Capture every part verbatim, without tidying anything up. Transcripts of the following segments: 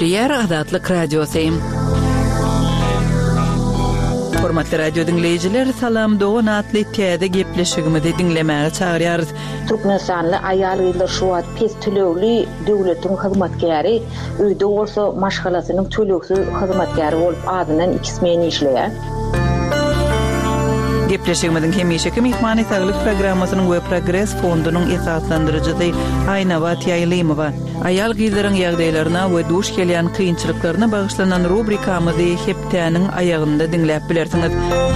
Gepleyer Azatlyk Radiosyň. Hormatly radio dinleyijiler, salam dogan atly täze gepleşigimizi dinlemäge çagyrýarys. Türkmenistanly aýallar şu wagt pes tölegli döwletiň hyzmatkäri, öýde bolsa maşgalasynyň töleksiz hyzmatkäri bolup adynan ikismeni işleýär. Gepleşigimizin hemişeki mihmany saglyk programmasynyň we Progress fondunyň esaslandyrjysy Aýnabat Ýaýlymowa aýal gyzlaryň ýagdaýlaryna we duş gelýän kynçylyklaryna bagyşlanan rubrikamyzy heptäniň aýagynda dinläp bilersiňiz.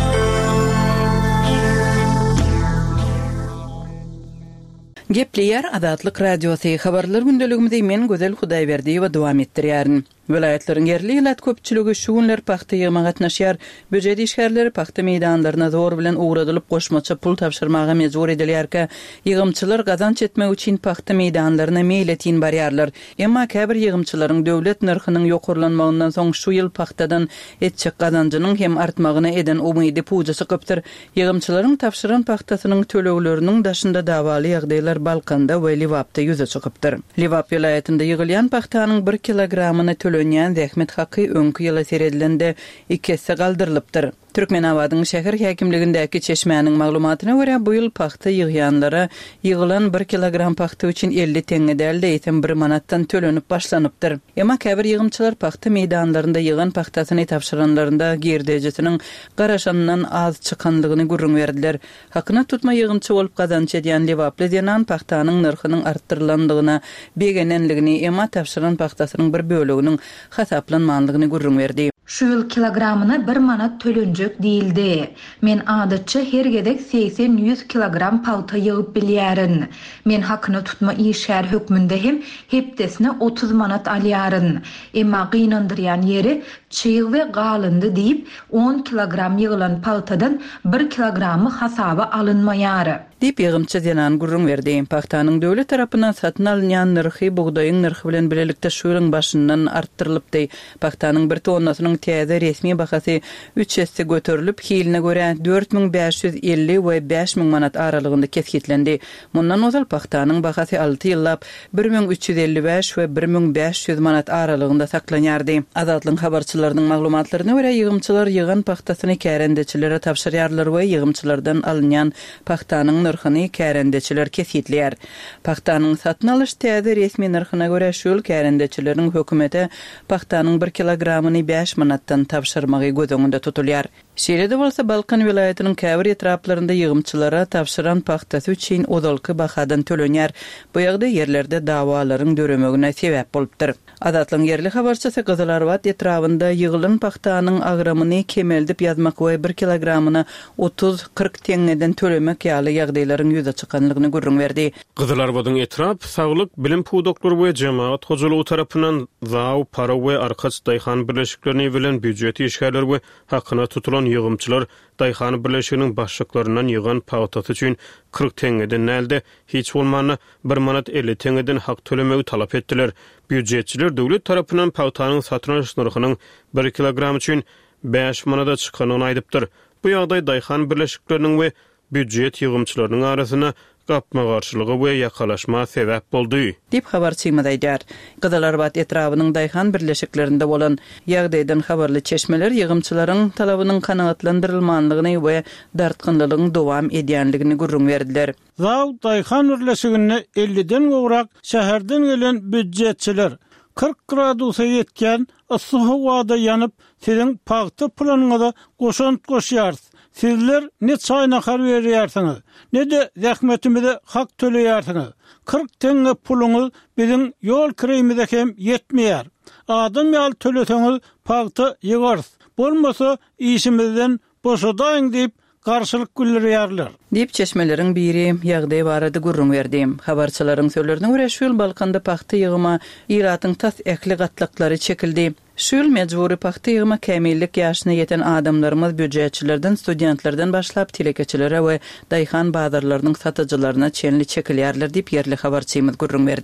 Gepleyer Azatlyk Radiosy habarlar gündeligimizi men Gözel Hudaýberdiýewa dowam etdirýärin. Vilayetlerin yerli ýylat köpçüligi şu günler paxta ýygyma gatnaşýar. Böjedi işgärleri paxta meýdanlaryna zor bilen uğradylyp goşmaça pul tapşyrmaga mejbur edilýärkä, ýygymçylar gazanç etmek üçin paxta meýdanlaryna meýletin barýarlar. Emma käbir ýygymçylaryň döwlet narhynyň ýokurlanmagyndan soň şu ýyl paxtadan etçek gazanjynyň hem artmagyna eden umydy pujasy köpdir. Ýygymçylaryň tapşyran paxtasynyň tölegleriniň daşynda dawaly ýagdaýlar Balkanda we Livapda ýüze çykypdyr. Livap vilayetinde ýygylýan paxtanyň bir kilogramyny Ýan zähmet haky öňkü ýyla seredilende iki hisse galdyrylypdyr. Türkmenabadyň şäher häkimligindäki çeşmäniň maglumatyna görä bu ýyl paxta ýygýanlara ýygylan bir kilogram paxta üçin elli teňe däl eýsem bir manatdan tölenip başlanypdyr. Emma käbir ýygymçylar paxta meýdanlarynda ýygan paxtasyny tapşyranlarynda girdejisiniň garaşandan az çykandygyny gurrun berdiler. Hakyna tutma ýygymçy bolup gazanç edýän Livaply denan paxtanyň narhynyň artdyrylandygyna, begenenligini, emma tapşyran paxtasynyň bir böleginiň hasaplanmandygyny gurrun berdi. Şu ýyl kilogramyna bir manat tölenjek diýildi. Men adatça her gedek seksen yüz kilogram paxta ýygyp bilýärin. Men hakyny tutma işgär hökmünde hem hepdesine otuz manat alýaryn. Emma gynandyrýan ýeri çyýg we galyndy diýip on kilogram ýygylan paxtadan bir kilogramy hasaba alynmaýar. Dip ýygymçy denan gurrun berdi. Paxtanyň döwlet tarapyndan satyn alynýan narhy bugdaýyň narhy bilen bilelikde şu ýylyň başyndan artdyrylypdy. Paxtanyň bir tonnasynyň täze resmi bahasy üç hisse göterilip, hiline görä dört bin beş yüz elli we beş bin manat aralygynda kesgitlendi. Mundan ozal paxtanyň bahasy alty ýyllap bir bin üç yüz elli beş we bir bin beş yüz manat aralygynda saklanýardy. Azatlyk habarçylarynyň maglumatlaryna görä ýygymçylar ýygan paxtasyny kärendeçilere tapşyrýarlar we ýygymçylardan alynýan paxtanyň narhyny kärendeçiler kesgitleýär. Paxtanyň satyn alyş täze resmi narhyna görä şu ýyl kärendeçileriň hökümete paxtanyň bir kilogramyny beş manatdan tapşyrmagy göz öňünde tutulýar. Şeýle bolsa Balkan vilayetiniň käbir etraplarynda ýygymçylara tapşyran paxtasy üçin odalky bahadan tölenýär. Bu ýagda ýerlerde dawalaryň döremegine sebäp bolupdyr. Azatlyň yerli habarçysy Gyzylarbat etrabynda ýygylan paxtanyň agramyny kemeldip ýazmak we bir kilogramyny otuz kırk teňeden tölemek ýaly ýagdaýlaryň ýüze çykanlygyny gurrun berdi. Gyzylarbatyň etrap saglyk bilim pudoklary we jemaat hojalygy tarapyndan zaw para we arkaç daýhan birleşiklerini bilen büdjet işgärleri we hakyna tutulan ýygymçylar daýhan birleşiginiň başlyklarynyň ýygan paxtasy üçin kırk teňeden nälde hiç bolmany bir manat elli teňeden hak tölemegi talap etdiler. Büdjetçiler döwlet tarapyndan paxtanyň satyn alyş narhynyň bir kilogram üçin beş manata çykanyny aýdypdyr. Bu ýagdaý daýhan birleşikleriniň we büdjet ýygymçylarynyň arasyna gapma garşylygy we ýakalaşma sebäp boldy. Dip habarçymy daýjar. Gyzylarbat etrabynyň daýhan birleşiklerinde bolan ýagdaýdan habarly çeşmeler ýygymçylaryň talabynyň kanagatlandyrylmanlygyny we dartgynlygyny dowam edýänligini gurrun berdiler. Zaw daýhan birleşigine elliden gowrak şäherden gelen büdjetçiler kırk gradusa ýetken ysy howada ýanyp siziň paxta planyňyza goşant goşýarsyz. Sizler ne çaýnakar berýärsiňiz, ne de zähmetimize hak töleýärsiňiz. kırk teňe puluňyz biziň ýol kiremize hem ýetmeýär. Adam ýal töleseňiz paxta ýygarsyz. Bolmasa işimizden boşadaýyn diýip garşylyk güllerýärler. Dip çeşmeleriň biri ýagdaý barady gurrun berdi. Habarçylaryň söýlerine görä şu ýyl Balkanda paxta ýygyma iratyň tas ähli gatlyklary çekildi. Şu ýyl mejburi paxta ýygyma kämillik ýaşyna ýeten adamlarymyz büdjetçilerden, studentlerden başlap telekeçilere we daýhan bazarlarynyň satyjylaryna çenli çekilýärler diýip ýerli habarçymyz gurrun berdi.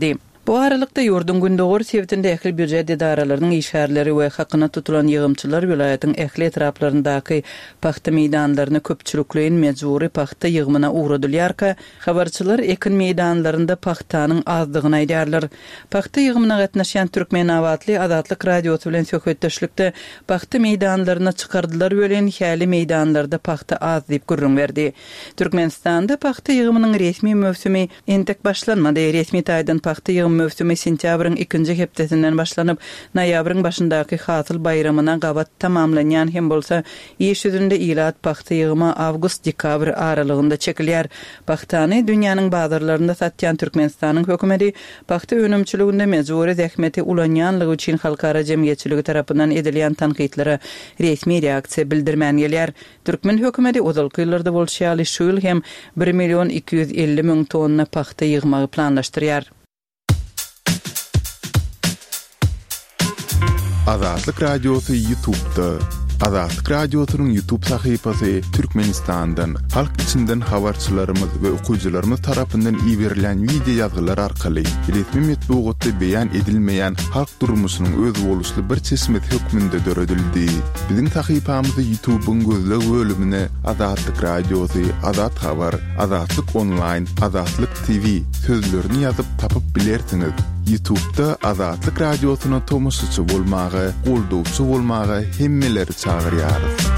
Bu aralykda yurdun gündogor sebitinde ähli büjet idaralarynyň işgärleri we hakyna tutulan ýygymçylar vilayatyň ähli etraplaryndaky paxta meýdanlaryny köpçülikleýin mejburi paxta ýygmyna uğradylýarka, habarçylar ekin meýdanlarynda paxtanyň azdygyny aýdarlar. Paxta ýygmyna gatnaşan Türkmen Awatly Azatlyk radiosu bilen söhbetdeşlikde paxta meýdanlaryna çykardylar bilen häli meýdanlarda paxta az diýip gürrüň berdi. Türkmenistanda paxta ýygmynyň resmi mövsümi entek başlanmady. Resmi taýdan paxta ýygmy mövsümi sentýabryň ikinji hepdesinden başlanyp noýabryň başyndaky hasyl bayramyna gabat tamamlanýan hem bolsa iş ýüzünde ilat paxta ýygymy awgust-dekabr aralygynda çekilýär. Paxtany dünýäniň bazarlarynda satýan Türkmenistanyň hökümeti paxta önümçiliginde mejburi zähmeti ulanýanlygy üçin halkara jemgyýetçiligi tarapyndan edilýän tanqidlere resmi reaksiýa bildirmän gelýär. Türkmen hökümeti ozalky ýyllarda bolşýaly şu ýyl hem bir milyon iki yüz elli ming tonna paxta ýygmagy planlaşdyrýar. Azatlyk radiosu YouTube'da. Azatlyk radiosynyň YouTube sahypasy Türkmenistandan, halk içinden habarçylarymyz we okuyjylarymyz tarapyndan ýiberilen video ýazgylar arkaly resmi metbuatda beýan edilmeýän halk durmuşynyň öz boluşly bir çeşmet hökmünde döredildi. Biziň sahypamyzy YouTube'un gözleg bölümine Azatlyk radiosu, Azat habar, Azatlyk online, Azatlyk T V sözlerini ýazyp tapyp bilersiňiz. YouTube'da Azatlyk radiosyna tomoşçy bolmagy, goldowçy bolmagy hemmeleri çağırýar.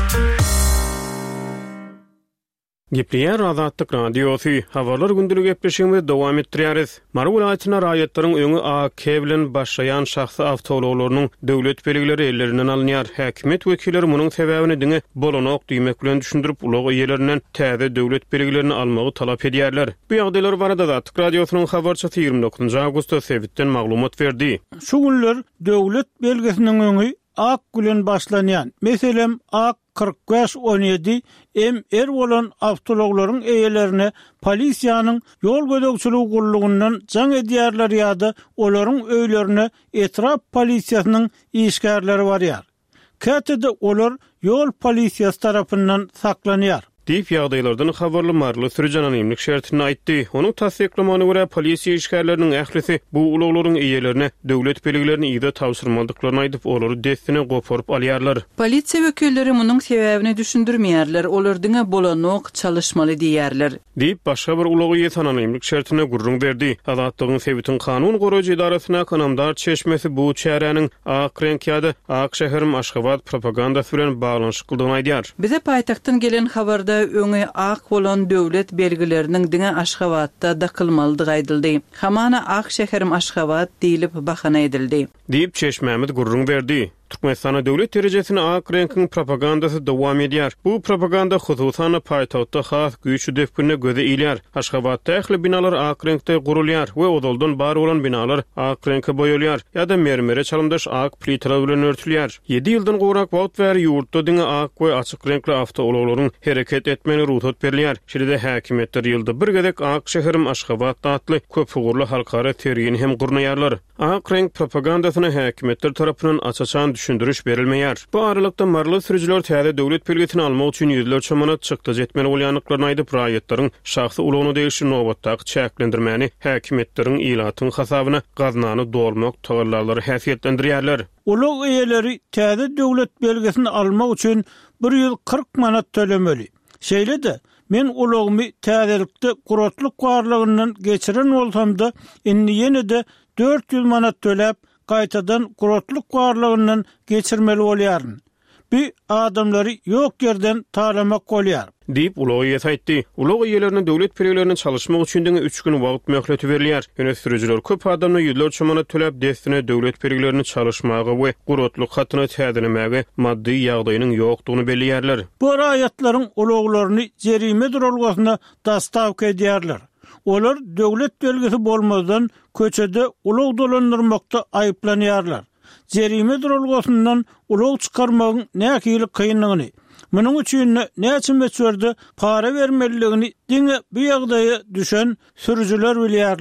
Gepleýär Azatlyk radiosu, habarlar gündülik gepleşigimizi dowam etdirýäris. Mara welaýatyna raýatlaryň öňü A K bilen başlaýan şahsy awtologlarynyň döwlet belgileri ellerinden alınýar. Häkimet wekilleri munyň sebäbini diňe bolanok diýmek bilen düşündirip ulag ýerlerinden täze döwlet belgilerini almagy talap edýärler. Bu ýagdaýlar barada Azatlyk radiosynyň habarçysy ýygrimi dokuzunçy awgustda sebitden maglumat berdi. Şu günler döwlet belgesiniň öňü A K bilen başlanýan. Meselem A K kırk beş on yedi M R bolan awtologlaryň eýelerine polisiýanyň ýol gödekçiligi gurulugyndan jaň edýärler ýa-da olaryň öýlerine etrap polisiýasynyň işgärleri barýar. Kätede olar ýol polisiýasy tarapyndan saklanýar. Diýip ýagdaýlardan habarly Marly Sürjan anonimlik şertini aýtdy. Onuň tasdiklamagyna görä polisiýa işgärleriniň ählisi bu ulaglaryň eýelerine döwlet belgilerini ýa-da tawsyrmadyklaryny aýdyp olary destine goparyp alýarlar. Polisiýa wekilleri munyň sebäbini düşündirmeýärler, olar diňe bolanok çalışmaly diýärler. Diýip başga bir ulagy ýet anonimlik şertine gurrun berdi. Azatlygyň sebitin kanun goraýjy idarasyna kanamdar çeşmesi bu çäräniň A K ýa-da A K şäherim Aşgabat propagandasy bilen baglanşyk kyldygyny aýdýar. Bize paýtagtdan gelen habarda öňe A K bolan döwlet belgileriniň diňe Aşgabatda dakylmalydygy aýdyldy. Hamana A K şäherim Aşgabat diýilip bahana edildi. Diýip çeşmämiz gurrun berdi. Türkmenistana döwlet derejesine A K renkiň propagandasy dowam edýär. Bu propaganda hususan paýtagtda has güýçli defkine göze ilýär. Aşgabatda ähli binalar A K renkde gurulýar we odoldan bar bolan binalar A K renkde boýalýar ýa-da mermere çalymdaş A K plitalar bilen örtülýär. ýedi ýyldan gowrak wagt bäri ýurtda diňe A K we açyk renkli awtologlaryň hereket etmeni ruhsat berilýär. Şeýle häkimetler ýylda bir gezek A K şäherim Aşgabat adly köp ugurly halkara tergini hem gurnaýarlar. A K renk propagandasyna häkimetler tarapyndan açaçan düşündürüş berilmeýär. Bu aralykda marly sürüjüler täze döwlet belgesini almak üçin ýüzlerçe manat çykdy jetmeli bolýanlyklaryny aýdyp raýatlaryň şahsy ulagyny degişi nobatdaky çäklendirmäni häkimetleriň ilatyň hasabyna gaznany dolmak tawarlary häsiýetlendirýärler. Ulag eýeleri täze döwlet belgesini almak üçin bir ýyl kırk manat tölemeli. Şeýle-de men ulagymy täzelikde guratlyk barlygyndan geçiren bolsam-da inni ýene-de dört yüz manat töläp gaýtadan guratlyk barlygyndan geçirmeli bolýaryn. Bir adamlary ýok ýerden talamak bolýar. Diýip ulag ýetdi. Ulag ýerlerine döwlet belgilerini çalışmak üçin diňe üç gün wagt möhleti berilýär. Ýöne sürüjüler köp adamny ýüzlerçe manat töläp destine döwlet belgilerini çalışmagy we guratlyk hatyny täzelemegi maddi ýagdaýynyň ýokdugyny belirýärler. Bu raýatlaryň ulaglaryny jerime durulgasyna dastavka edýärler. Olar döwlet belgisi bolmazdan köçede ulag dolandyrmakda aýyplanýarlar. Jerime durulgasyndan ulag çykarmagyň näkilik kynlygyny, munyň üçin näçe meçwerde para bermeliligini diňe bu ýagdaýa düşen sürüjüler bilýärler.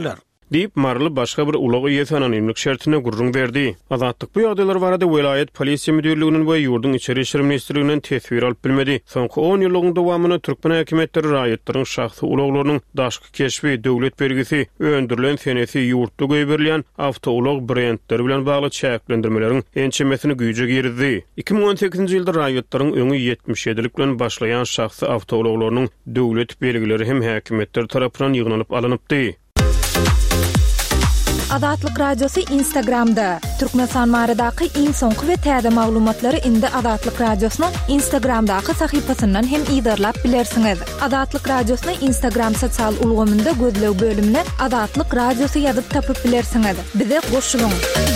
deyip marly başga bir ulagy ýeti anonimlik şertine gurrun berdi. Azatlyk bu ýagdaýlar barada vilayet polisiýa müdürliginiň we ýurdun içeri işler ministrliginden tesbir alyp bilmedi. Soňky on ýylyň dowamyny Türkmen häkimetleri raýatlaryň şahsy ulaglarynyň daşky keşfi, döwlet belgisi, öndürilen senesi ýurtda göýberilýän awtoulag brendleri bilen bagly çäklendirmeleriň ençemesini güýje girdi. iki bin on sekizinji ýylda raýatlaryň öňü ýetmiş ýedilik bilen başlaýan şahsy awtoulaglarynyň döwlet belgileri hem häkimetler tarapyndan ýygnanyp alanypdy. Azatlyk radiosu Instagramda. Türkmenistan maradaky iň soňky we täze maglumatlary indi Azatlyk radiosynyň Instagramdaky sahypasyndan hem ýa-da bilersiňiz. Azatlyk radiosyny Instagram sosial ulgamynda gözlew bölümine Azatlyk radiosu ýazyp tapyp bilersiňiz. Bize goşulyň.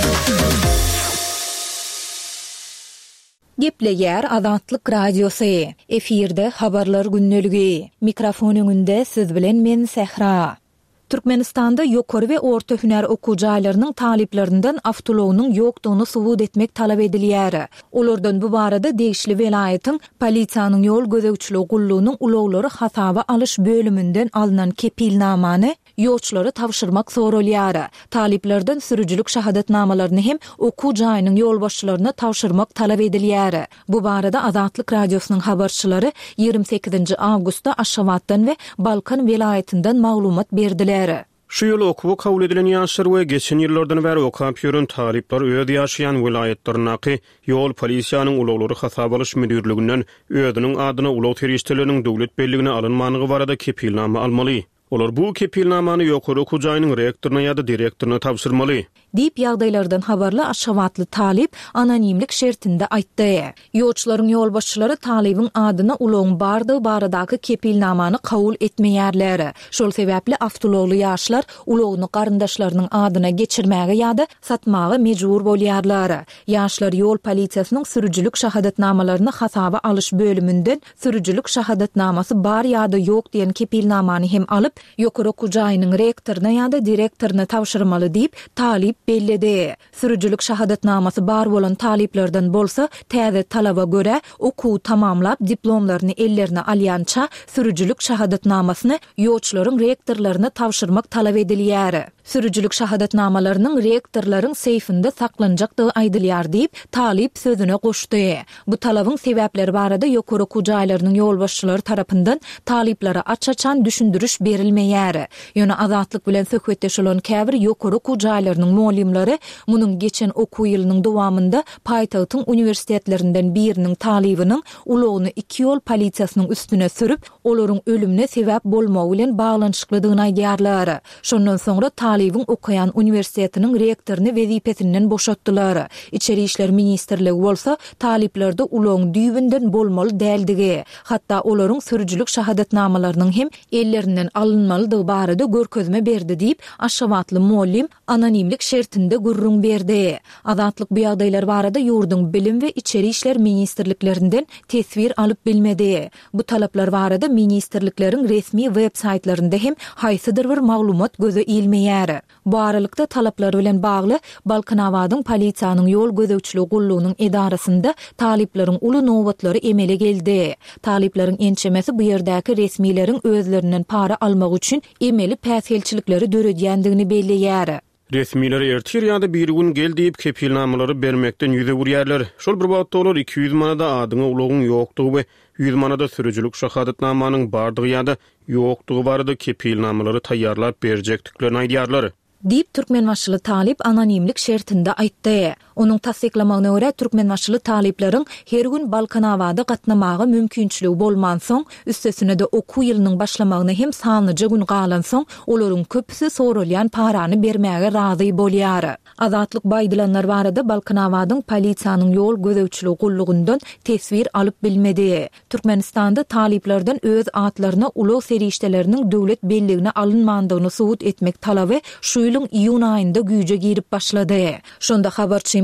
Gepleýär Azatlyk radiosu. Efirde habarlar günneligi. Mikrofon öňünde siz bilen men Sehra. Türkmenistanda ýokary we orta hüner okuwjaýlarynyň taliplerinden awtolognyň ýokdugyny subut etmek talap edilýär. Olardan bu barada degişli welaýatyň polisiýanyň ýol gözegçiligi gullugynyň uloglary hasaba alyş bölümünden alynan kepilnamany ýolçulary tawşyrmak sorulýar. Taliplerden sürüjülük şahadatnamalaryny hem okuwjaýynyň ýolbaşçylaryna tawşyrmak talap edilýär. Bu barada Azatlyk radiosynyň habarçylary ýygrimi sekizinji awgustda Aşgabatdan we Balkan welaýatyndan maglumat berdiler. Şu ýyl okuwy kabul edilen ýaşlar we geçen ýyllardan bäri okap ýörün talipler öýde ýaşaýan welaýatlarynaky ýol polisiýanyň uloglary hasaba alyş müdürliginden öýdüniň adyna ulag terişçileriniň döwlet belligine alynmanyny barada kepilnama almaly. Olar bu kepilnamany ýokary okuwjaýynyň rektoryna ýa-da direktoryna tapşyrmaly. Dip ýagdaýlardan habarly Aşgabatly talip anonimlik şertinde aýtdy. Ýolçularyň ýolbaşçylary talibiň adyna ulagyň bardygy baradaky kepilnamany kabul etmeýärler. Şol sebäpli awtologly ýaşlar ulagyny garyndaşlarynyň adyna geçirmäge ýa-da satmagy mejbur bolýarlar. Ýaşlar ýol polisiýasynyň sürüjülük şahadatnamalaryny hasaba alyş bölümünden sürüjülük şahadatnamasy bar ýa-da ýok diýen kepilnamany hem alyp ýokary okuwjaýynyň rektoryna ýa-da direktoryna tawşyrmaly diýip talip belledi. Sürüjülük şahadatnamasy bar bolan taliplerden bolsa, täze talaba göre okuw tamamlap diplomlaryny ellerine alýança sürüjülük şahadatnamasyny ýolçularyň rektorlaryna tawşyrmak talap edilýär. Sürüjülük şahadatnamalarynyň rektorlaryň seyfinde saklanjakdygy aýdylýar diýip talip sözüne goşdy. Bu talabyň sebäpleri barada ýokary okuwjaýlarynyň ýolbaşçylary tarapyndan taliplere açaçan düşündürüş berilmeýär. Ýöne Azatlyk bilen söhbetdeş bolan käbir ýokary okuwjaýlarynyň muallimleri munyň geçen okuw ýylynyň dowamynda paýtagtyň uniwersitetlerinden biriniň talibiniň ulagyny iki ýol polisiýasynyň üstüne sürüp, olaryň ölümine sebäp bolmagy bilen baglanyşyklydygyny aýdýarlar. Şondan soňra talibiň okaýan uniwersitetiniň rektoryny wezipesinden boşatdylar. İçeri işler ministrligi bolsa, taliplerde ulagyň düýbinden bolmaly däldigi, hatda olaryň sürüjülük şahadatnamalarynyň hem ellerinden alınmalydygy barada görkezme berdi diýip Aşgabatly muallim anonimlik şertinde gurrun berdi. Azatlyk bu ýagdaýlar barada ýurdun bilim we içeri işler ministrliklerinden tesbir alyp bilmedi. Bu talaplar barada ministrlikleriň resmi web saytlarynda hem haýsydyr bir maglumat göze ilmeýär. Bu aralykda talaplar bilen bagly Balkanawadyň polisiýanyň ýol gözegçiligi gullugynyň edarasynda talipleriň uly nowatlary emele geldi. Talipleriň ençemesi bu ýerdäki resmiýlerin özlerinden para almak üçin emeli päsgelçilikleri döredýändigini belleýär. Resmiler ertir ýa-da bir gün gel diýip kepilnamalary bermekden ýüze burýarlar. Şol bir wagtda olar iki ýüz manada adyňa ulagyň ýokdugy we yüz manada sürüjülük şahadatnamanyň bardygy ýa-da ýokdugy barada kepilnamalary taýýarlap berjekdiklerini aýdýarlar. Dip Türkmenbaşçyly talip anonimlik şertinde aýtdy. Onuň tasdiklamagyna görä Türkmenbaşçyly talipleriň her gün Balkanawada gatnamagy mümkinçiligi bolman soň, üstesine de okuw ýylynyň başlamagyna hem sanlyja gün galan soň, olaryň köpüsi sorulýan parany bermäge razy bolýar. Azatlyk baýdylanlar barada Balkanawadyň polisiýanyň ýol gözegçiligi gullugyndan tesbir alyp bilmedi. Türkmenistanda taliplerden öz atlaryna ulag serişdeleriniň döwlet belligine alynmandygyny subut etmek talaby şu ýylyň iýun aýynda güýje girip başlady. Şonda habarçymyz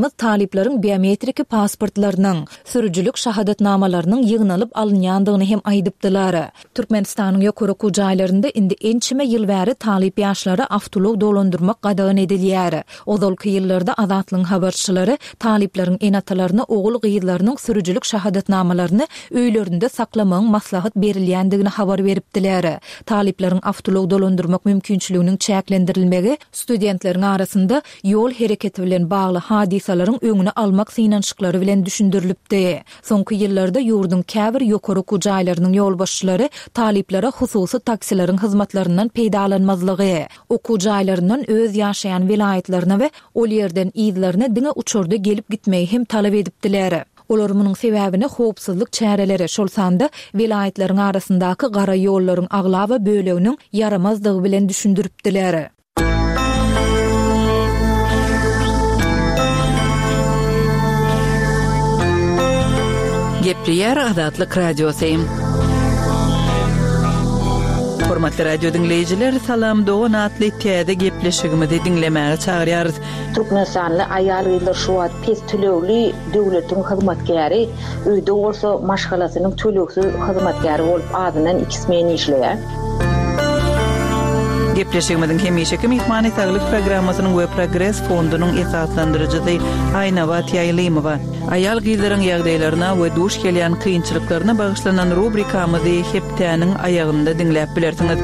Ýaşaýanymyz taliplerin biometriki pasportlarynyň, sürüjülük şahadatnamalarynyň ýygnalyp alınýandygyny hem aýdypdylar. Türkmenistanyň ýokary jaýlarynda indi ençime ýyl bäri talip ýaşlary awtolog dolandyrmak gadagan edilýär. Ozalky ýyllarda azatlyň habarçylary talipleriň enatalaryna ogul gyýylarynyň sürüjülük şahadatnamalaryny öýlerinde saklamagyň maslahat berilýändigini habar beripdiler. Talipleriň awtolog dolandyrmak mümkinçiliginiň çäklendirilmegi studentleriň arasynda ýol hereketi bilen bagly hadisalaryň öňüne almak synançyklary bilen düşündirilipdi. Soňky ýyllarda ýurdun käbir ýokary jaýlarynyň ýolbaşçylary taliplere hususy taksileriň hyzmatlaryndan peýdalanmazlygy, okuw jaýlaryndan öz ýaşaýan vilayetlerine we ol ýerden ýyzlaryna diňe uçurda gelip gitmeyi hem talap edipdiler. Olar munyň sebäbini howpsuzlyk çäreleri şol sanda vilayetleriň arasyndaky gara ýollaryň aglawa böleginiň yaramazdygy bilen düşündiripdiler. Gepliýär Azatlyk radiosu. Hormatly radio dinleyijiler, salam dogan atly täze gepleşigimizi dinlemäge çagyrýarys. Türkmenistanly aýal gyzlar şu wagt pes tölegli döwletiň hyzmatkäri, öýde bolsa maşgalasynyň töleksiz hyzmatkäri bolup adynan ikismen işleýär. Gepleşigimiziň hemişeki mehmany saglyk programmasynyň we Progress fondunyň esaslandyrjysy Aýnawat Ýaýlymowa. Aýal gyzlaryň ýagdaýlaryna we duş gelýän kynçylyklaryna bagyşlanan rubrikamyzy hepdäniň aýagynda dinläp bilersiňiz.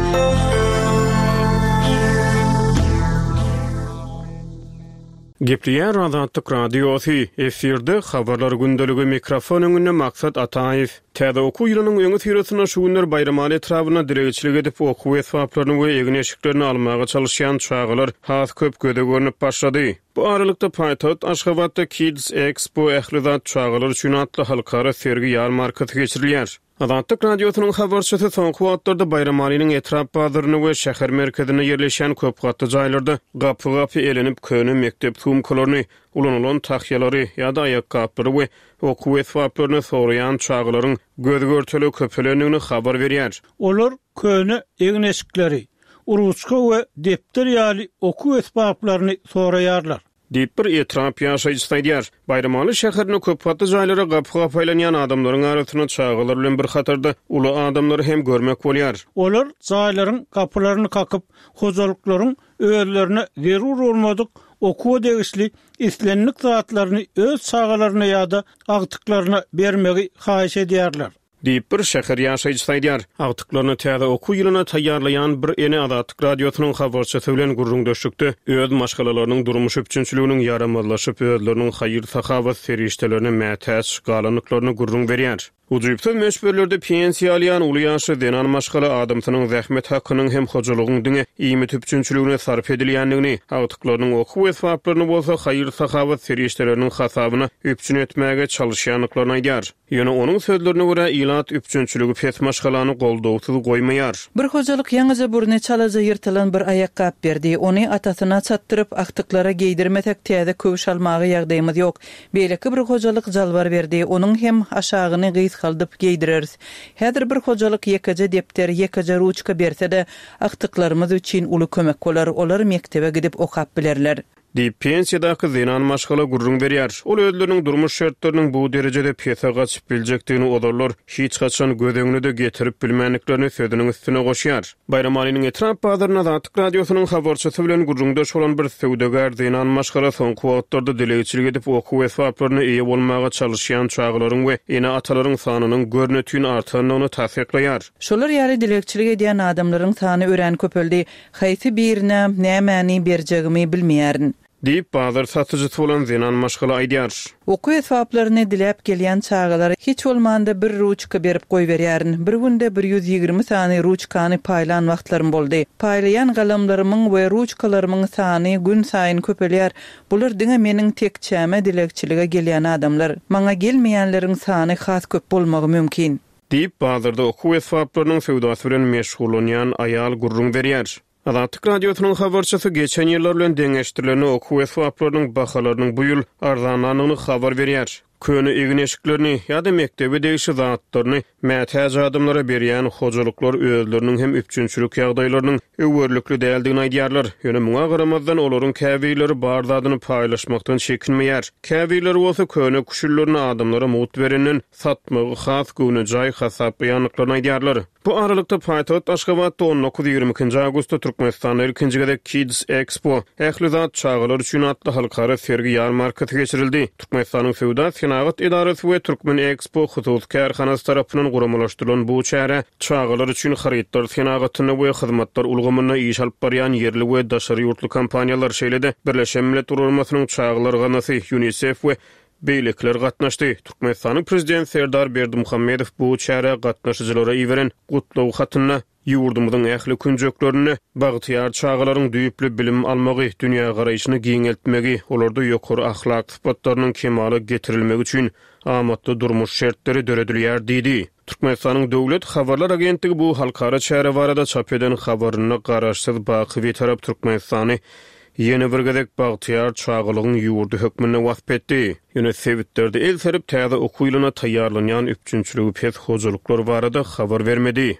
Gepliýär Azatlyk radiosu efirde habarlar gündeligi mikrofon öňünde Maksat Ataýew. Täze okuw ýylynyň öňü sürüsine şu günler bayramany etrabyna diregçilik edip okuw esbaplaryny we egin eşiklerini almaga çalışýan çağalar has köp göde görünüp başlady. Bu aralykda Paýtaht Aşgabatda Kids Expo ähli çağalar üçin atly halkara sergi ýarmarkaty geçirilýär. Azatlyk radiosynyň habarçysy soňky wagtlarda bayramanynyň etrap bazaryny we şäher merkezine ýerleşen köp gatly jaýlarda gapy-gapy elenip köne mektep sumkalaryny, ulan-ulan tahyýalary ýa-da aýakgaplary we okuw esbaplaryny soraýan çağalaryň gözgörteli köpelenigini habar berýär. Olar köne egin eşikleri, uruçka we depter ýaly okuw esbaplaryny soraýarlar. Diýip bir etrap ýaşaýjy saýdýar. Bayramaly şäheriniň köp gatly jaýlara gapy-gapy aýlanýan adamlaryň arasyna çağalar bilen bir hatarda uly adamlary hem görmek bolýar. Olar jaýlaryň gapylaryny kakyp, hojalyklaryň öýerlerine zerur bolmadyk okuw degişli islenlik zatlaryny öz çağalaryna ýa-da agtyklaryna bermegi haýyş edýärler. Diýip bir şäher ýaşaýjy saýdýar. Agtyklaryny täze okuw ýylyna taýýarlaýan bir ene Azatlyk radiosynyň habarçysy bilen gurrundaşykdy. Öz maşgalalarnyň durmuş üçinçiliginiň yaramazlaşyp özleriniň haýyr-sahawat serişdelerini mätäç galanyklaryny gurrun berýär. Ujuýpsy meşberlerde pensiýa alýan uly ýaşy denan maşgala adamsynyň zähmet hakkynyň hem hojalygyň diňe iými tüpçünçiligine sarf edilýändigini, agtyklarynyň okuw esbaplaryny bolsa haýyr-sahawat serişdeleriniň hasabyna üpçün etmäge çalışýanlyklaryny aýdýar. Ýöne onuň sözlerine görä ilat üpçünçiligi pes maşgalany goldowsuz goýmaýar. Bir hojalyk ýaňyja burny çalaja ýyrtylan bir aýakgap berdi. Ony atasyna çatdyryp agtyklara geýdirmetek täze köwüş almagy ýagdaýymyz ýok. Beýleki bir hojalyk jalbar berdi. Onuň hem aşagyny gys haldyp geýdireriz. Häzir bir hojalyk ýekaja depter, ýekaja ruçka berse-de agtyklarymyz üçin uly kömek bolar. Olar mektebe gidip okap bilerler. Diýip pensiýadaky zenan maşgala gurrun berýär. Ol özleriniň durmuş şertleriniň bu derejede pesa gaçyp biljekdigini odarlar hiç gaçan gödeňine de getirip bilmänliklerini sözüniň üstüne goşýar. Bayramanynyň etrap bazaryna Azatlyk radiosynyň habarçysy bilen gurrundaş bolan bir söwdegar zenan maşgala soňky wagtlarda dilegçilik edip okuw esbaplaryny eýe bolmaga çalışýan çağalaryň we ene atalaryň sanynyň görnetini artanyny tasdiklaýar. Şolar ýaly dilegçilik edýän adamlaryň sany ören köpeldi. Haýsy birine nämäni berjegimi bilmeýärin. Diýip bazar satyjysy bolan zenan maşgala aýdýar. Okuw esbaplaryny dilep gelýän çağalar hiç bolmanda bir ruçka berip goýberýärin. Bir günde bir ýüz ýigirme sany ruçkany paýlan wagtlarym boldy. Paýlayan galamlarymyň we ruçkalarynyň sany gün saýyn köpelýär. Bular diňe meniň tekçäme dilekçilige gelýän adamlar. Maňa gelmeýänleriň sany has köp bolmagy mümkin. Diýip bazarda okuw esbaplarynyň sewdasy bilen meşgulanýan aýal gurrun berýär. Azatlyk radiosynyň habarçysy geçen ýyllar bilen deňeşdirilen okuw esbaplarynyň bahalarynyň bu ýyl arzanlanyny habar berýär. köne egneşiklerini ýa-da mektebe degişi zatlaryny mätäj adamlara berýän hojalyklar özleriniň hem üpçünçülük ýagdaýlarynyň öwürlikli däldigini aýdýarlar. Ýöne muňa garamazdan olaryň käbileri bar zadyny paýlaşmakdan çekinmeýär. Käbiler bolsa köne kuşullaryny adamlara mut berenden satmagy has güni jaý hasap ýanyklaryny aýdýarlar. Bu aralykda paýtagat Aşgabatda on dokuz ýygrimi awgustda Türkmenistan erkinjigede Kids Expo ähli zat çağılar üçin atly halkara sergi ýarmarkaty geçirildi. Türkmenistanyň Feodal Senagat Edarasy we Türkmen Expo husus kärhanasy tarapyndan guramalashdyrylan bu çäre çağılar üçin harytlar senagatyny we hyzmatlar ulgamyna iş alyp barýan yerli we daşary ýurtly kompaniýalar şeýlede Birleşen Milletler Urulmasynyň çağılar ganasy UNICEF we beýlekler gatnaşdy. Türkmenistanyň prezident Serdar Berdimuhammedow bu çäre gatnaşyjylara iweren gutlaw hatyna ýurdumyzyň ähli künjeklerini bagtyar çağılaryň düýüpli bilim almagy, dünýä garaýyşyny giňeltmegi, olarda ýokary ahlak sypatlarynyň kemaly getirilmegi üçin amatly durmuş şertleri döredilýär diýdi. Türkmenistanyň döwlet habarlar agentligi bu halkara çäre barada çap eden habaryny garaşsyz baky tarap Türkmenistany Yeni bir gedek bagtyar çağılygyň ýurdu hökmüne wasp etdi. Ýöne sebitleri el serip täze okuýlyna taýýarlanýan üpçünçüligi pes hojalyklar barada habar bermedi.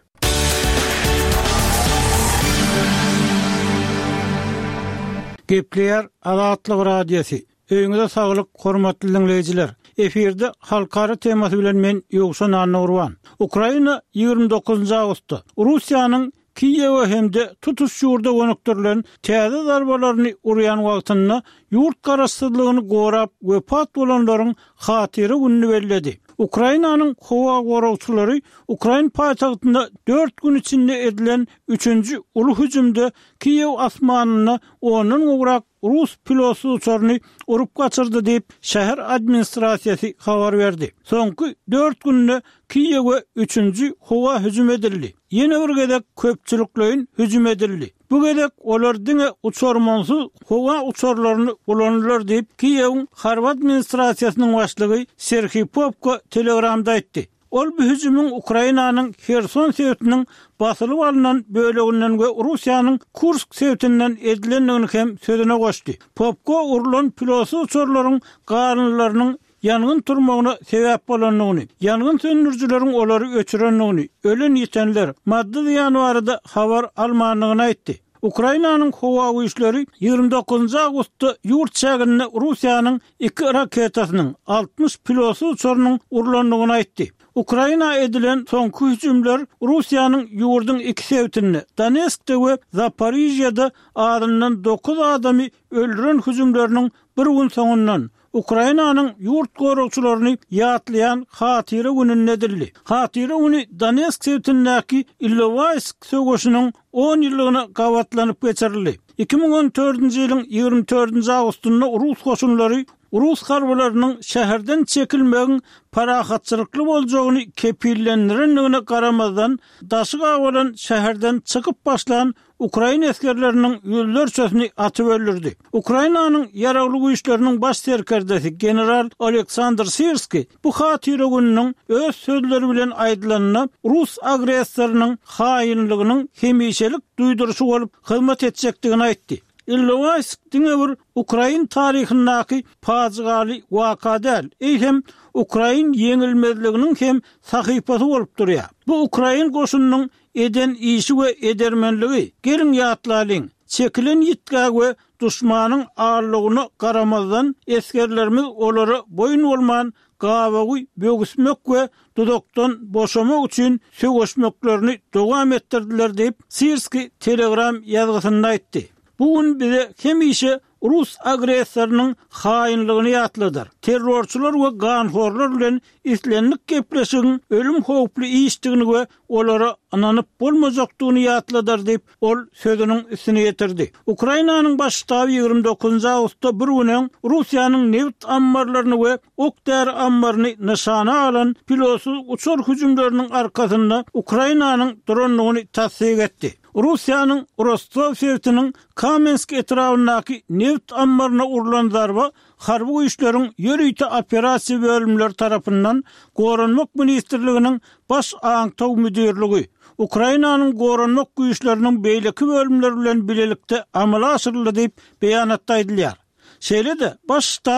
Gepleýär Azatlyk radiosi. Öňüňizde saglyk, hormatly dinleýijiler. Efirde halkara temasy bilen men Ýogşan Annurwan. Ukraina ýygrimi dokuzynjy awgustda Russiýanyň Kiýewe hemde tutuş ýurda gönükdirilen täze zarbalaryny urýan wagtyny ýurt garaşsyzlygyny gorap wepat bolanlaryň hatyry günni bellädi. Ukrainanyň howa goragçylary Ukrain paýtagtynda dört gün içinde edilen üçüncü ulu hüjümde Kiýew asmanyny onun uğrak Rus pilotsy uçaryny urup gaçyrdy diýip şäher administrasiýasy habar berdi. Soňky dört günde Kiýewe üçüncü howa hüjüm edildi. Ýene bir gedek köpçüliklerin hüjüm edildi. Bu gedek olar diňe uçarmansy howa uçarlaryny kullanýarlar diýip Kiýew harp administrasiýasynyň başlygy Serhiy Popko telegramda aýtdy. Ol bu hüjümüň Ukrainanyň Kherson şehriniň basylyp alynan böleginden we Russiýanyň Kursk şehrinden edilendigini hem sözüne goşdy. Popko urulan pilotsy uçarlaryň garynlarynyň ýangyn turmagyna sebäp bolanlygyny, ýangyn söndürjüleriň olary öçürenligini, ölen ýetenler maddi ýany barada habar almanlygyny aýtdy. Ukrainanyň howa güýçleri ýygrimi dokuzynjy awgustda ýurt şäherine Russiýanyň iki raketasynyň altmış pilotsy uçarynyň urulanlygyny aýtdy. Ukraina edilen soňky hüjümler Russiýanyň ýurdun iki şehrinde, Donetskde we Zaporizhýada aryndan dokuz adamy öldüren hüjümleriniň bir gün soňundan Ukrainanyň ýurt goragçylaryny ýatlayan hatyry gününe edildi. Hatyry güni Donetsk şehrindäki Ilovaisk söwüşiniň on ýyllygyna gawatlanyp geçirildi. iki ming on dördünjü ýylyň ýygrimi dördünjy awgustunda Rus goşunlary Rus harbalarynyň şäherden çekilmegiň parahatçylykly boljagyny kepillendirenligine garamazdan daşyk awalan şäherden çykyp başlan Ukraina askerleriniň ýüzlerçesini atyp öldürdi. Ukrainanyň ýaragly güýçleriniň baş serkerdesi general Aleksandr Sirski bu hatyry günüň öz sözleri bilen aýdylanyna Rus agressiýasynyň haýynliginiň hemişelik duýduruşy bolup hyzmat etjekdigini aýtdy. Ilovaisk diňe bir Ukrain taryhynyňky paýgaly waka däl. Eýhem Ukrain ýeňilmezliginiň hem sahypasy bolup durýar. Bu Ukrain goşunynyň eden işi we edermenligi gelin ýatlalyň. Çekilen ýitgä we duşmanyň ağırlygyna garamazdan eskerlerimiz olary boyun bolman gawagy bögüsmek we dudakdan boşamak üçin söwüşmeklerini dowam etdirdiler diýip Sirski telegram ýazgysynda aýtdy. Bugün bize hemişe Rus agressiýasynyň haýynlygyny ýatladyr. Terrorçylar we ganhorlar bilen islenlik gepleşigiň ölüm howply işdigini we olara ananyp bolmajakdygyny ýatladyr diýip ol sözüniň üstüne ýetirdi. Ukrainanyň baş ştaby ýygrimi dokuzynjy awgustda bir günen Russiýanyň neft ambarlaryny we okdär ambaryny nyşana alan pilotsy uçar hüjümleriniň arkasynda Ukrainanyň dronlugyny tasdik etdi. Russiýanyň Rostov şehriniň Kamensk etrafyndaky neft ambaryna urulan zarba harby güýçleriň ýörüýte operasiýa bölümleri tarapyndan Goranmak ministrliginiň baş aňtaw müdirligi Ukrainanyň goranmak güýçleriniň beýleki bölümleri bilen bilelikde amala aşyryldy diýip beýanatda aýdylýar. Şeýle-de baş ştab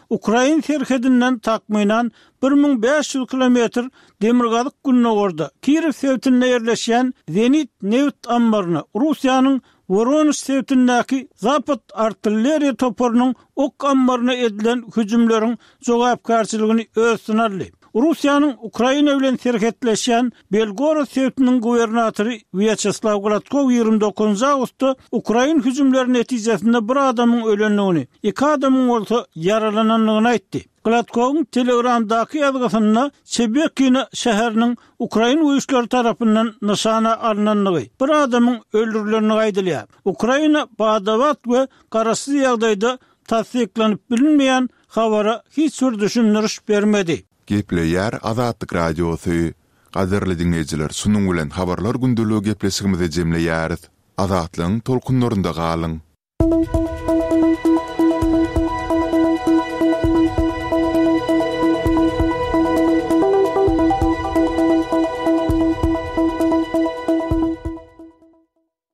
Ukrayn serhedinden takmynan bir min beş yüz kilometr demirgalyk günne orda Kirev sevtinde yerleşen Zenit neft ambarını Rusiýanyň Voronezh sevtindäki Zapad artilleriýa toporunyň ok ambarına edilen hüjümleriň jogapkarçylygyny öz sınarly. Rusiýanyň Ukraina bilen serhetleşen Belgorod sevtiniň gubernatory Vyacheslav Gladkov ýygrimi dokuzynjy awgustda Ukraina hüjümleri netijesinde bir adamyň ölenligini, iki adamyň bolsa yaralananlygyny aýtdy. Gladkov'un Telegram'daki ýazgysyna Çebekina şäheriniň Ukraina uýuşlary tarapyndan nişana alınanlygy, bir adamyň öldürilenligi aýdylýar. Ukraina badavat we garaşsyz ýagdaýda tasdiklenip bilinmeýän habara hiç bir düşündiriş bermedi. Gepleýär Azatlyk radiosy. Gaderli dinleýijiler, şunuň bilen habarlar gündeligi gepleşigimizi jemleýäris. Azatlyň tolkunlarynda galyň.